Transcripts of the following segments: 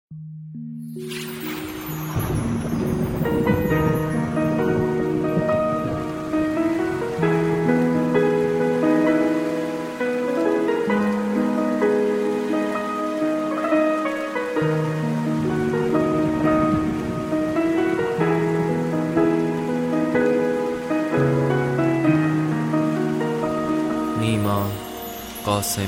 نیما قاسمی.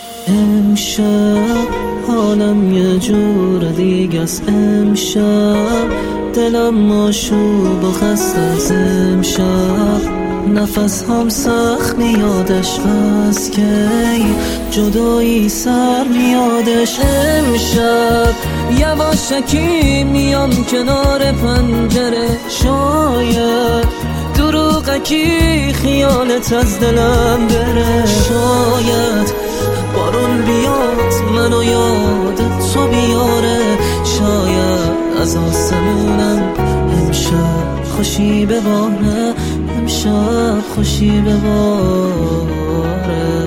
امشب حالم یه جور دیگه است، امشب دلم ماشوب و خسته از امشب، نفس هم سخت میادش از کی جدایی سر میادش. امشب یواشکی میام کنار پنجره، شاید دروغکی خیالت از دلم بره، شاید بارون بیاد منو یادت تو بیاره، شاید از آسمونم امشب خوشی بباره، امشب خوشی بباره.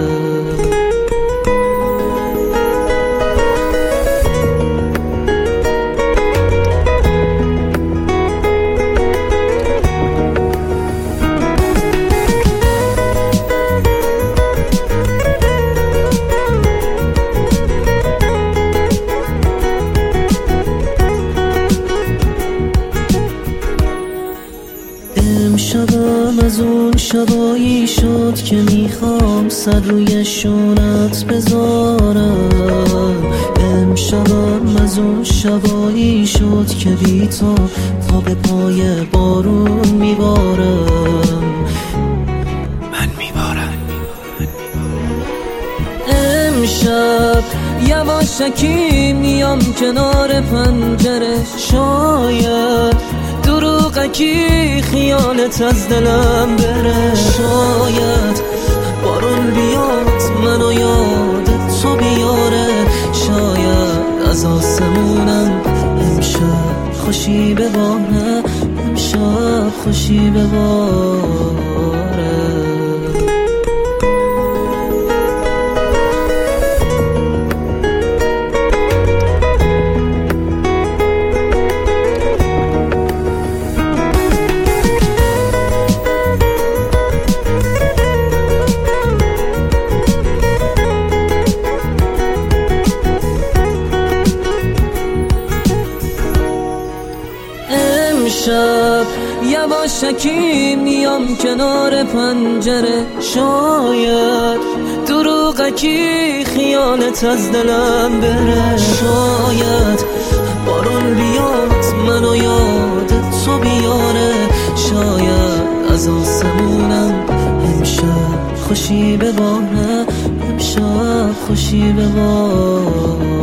شبم از اون شبایی شد که میخوام سر روی شونت بذارم، امشبم از اون شبایی شد که بی تو پا به پای بارون میبارم، من میبارم. امشب یواشکی میام کنار پنجره، شاید دروغکی خیالت از دلم بره، شاید بارون بیاد منو یادت تو بیاره، شاید از آسمونم امشب خوشی بباره، امشب خوشی بباره. امشب یواشکی میام کنار پنجره، شاید دروغکی خیالت از دلم بره، شاید بارون بیاد منو یادت تو بیاره، شاید از آسمونم امشب خوشی بباره، امشب خوشی بباره.